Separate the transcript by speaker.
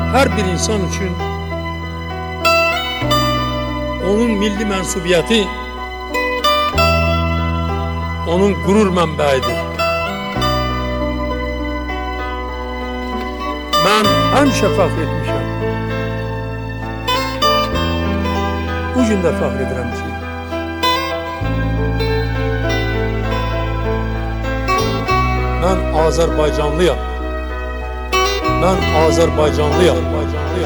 Speaker 1: hər bir insan üçün onun milli mənsubiyyəti onun qürur mənbəyidir. Mən həmişə fəxr etmişəm. Bugün də fəxr edirəm ki, mən Azərbaycanlıyam. Mən Azərbaycanlıyam.